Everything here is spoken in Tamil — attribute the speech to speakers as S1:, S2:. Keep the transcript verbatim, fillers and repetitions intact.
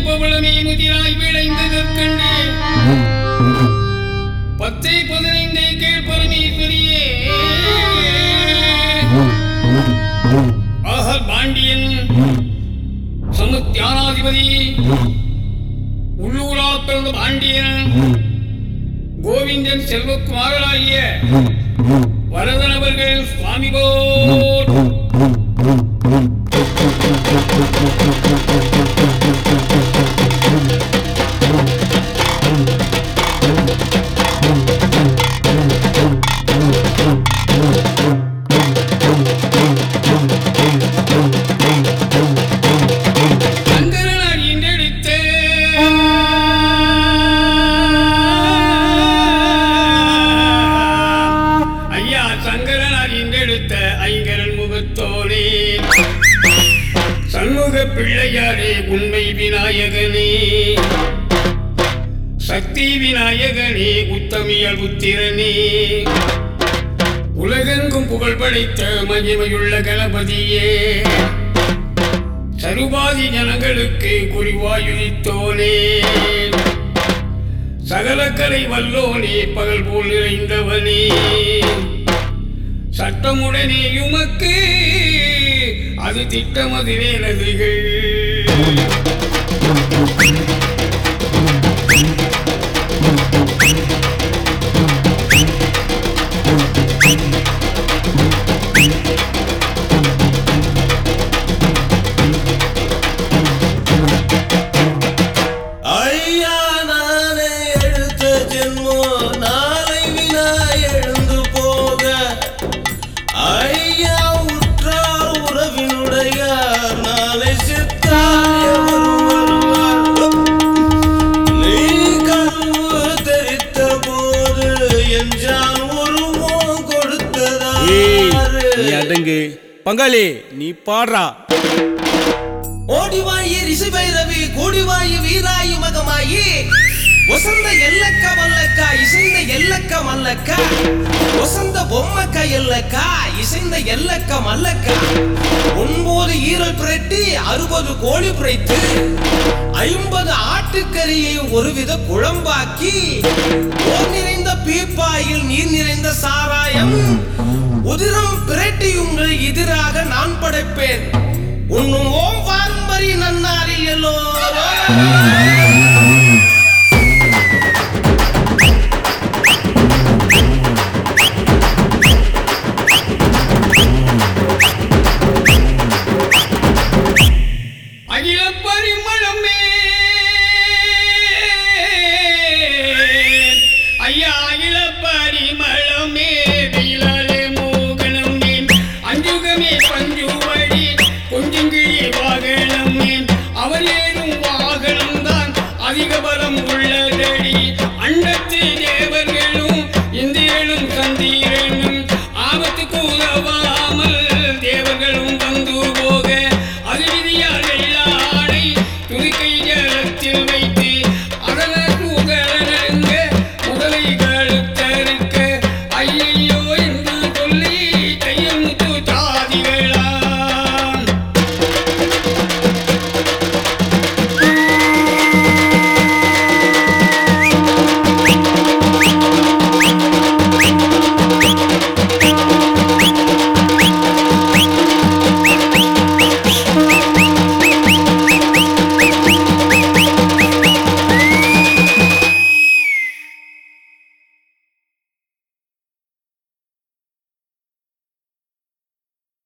S1: பவளமே முதிராய் விளைந்ததற்கண்டு பத்தை பதினைந்தை கீழ் பரமேஸ்வரியே ஆஹர் பாண்டியன் சமுத்தியானாதிபதி உள்ளூரா பிறந்த பாண்டியன் கோவிந்தன் செல்வக்குமாரராகிய வரதன் அவர்கள் சுவாமி போல் பிள்ளையாரே உண்மை விநாயகனே சக்தி விநாயகனே உத்தமியல் புத்திரனே உலகெங்கும் புகழ் படைத்த மகிமையுள்ள கணபதியே சருபாதி ஜனங்களுக்கு குறிவாயுதித்தோனே சகல கலை வல்லோனே பகல் போல் நிறைந்தவனே சட்டமுடனே உமக்கு அது திட்டமதிலே நதிகள்
S2: பங்காளி நீ பாடுறா.
S3: ஓடிவாயி ரிஷி பைரவி கூடிவாயி வீராயி மகமாயி வசந்த எல்லக்க மல்லக்க இசைந்த எல்லக்க மல்லக்க வசந்த பொம்மக்க எல்லக்க இசைந்த எல்லக்க மல்லக்க ஒன்பது ஈரல் பிரட்டி அறுபது கோழி பிரைத்து ஐம்பது ஆட்டுக்கறியை ஒருவித குழம்பாக்கி போர் நிறைந்த பீப்பாயில் நீர் நிறைந்த சாராயம் உதிரம் பிரட்டி உங்கள் எதிராக நான் படைப்பேன். உன்னும் ஓம் பாரம்பரிய நன்னாரில் எல்லோரும்